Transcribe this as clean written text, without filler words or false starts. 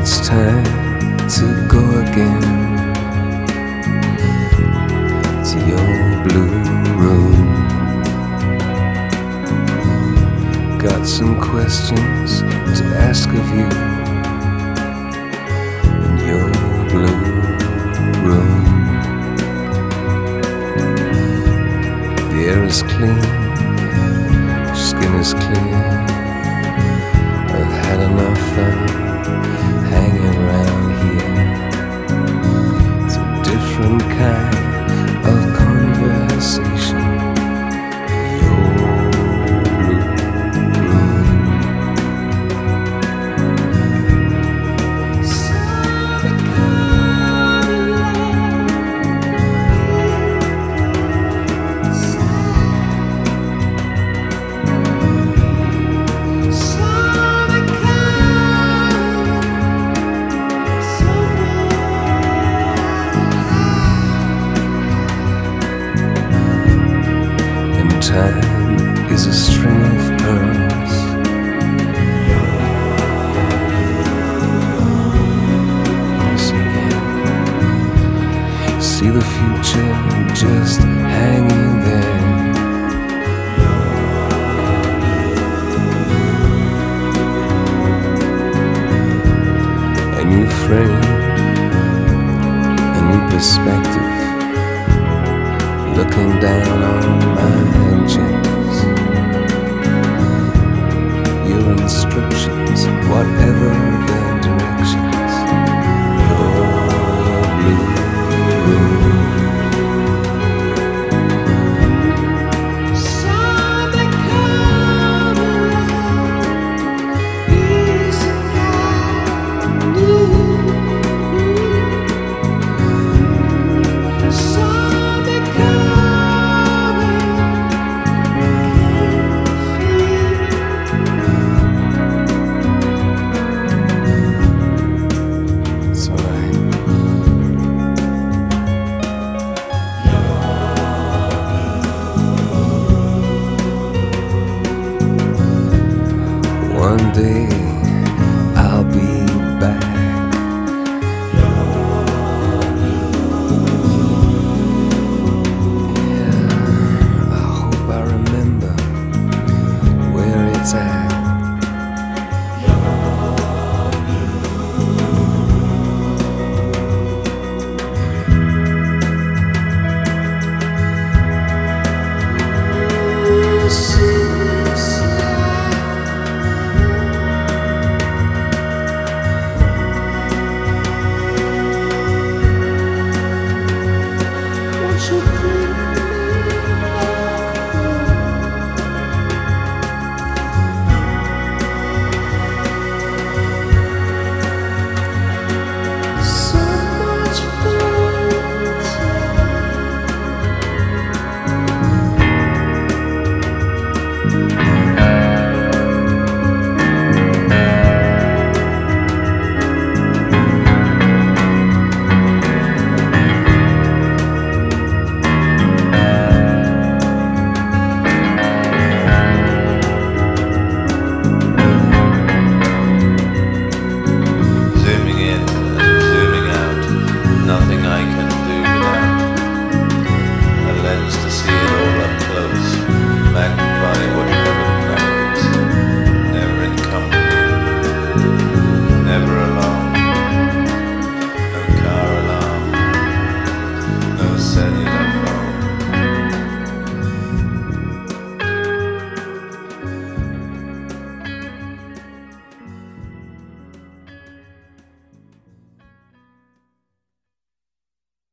it's time to go again to your blue room. Got some questions to ask of you in your blue room. The air is clean, skin is clear. I've had enough fun hanging around here. It's a different kind of conversation. Your blue room. Time is a string of pearls. Once again, see the future just hanging there. A new frame, a new perspective, looking down on my engines. Your instructions, whatever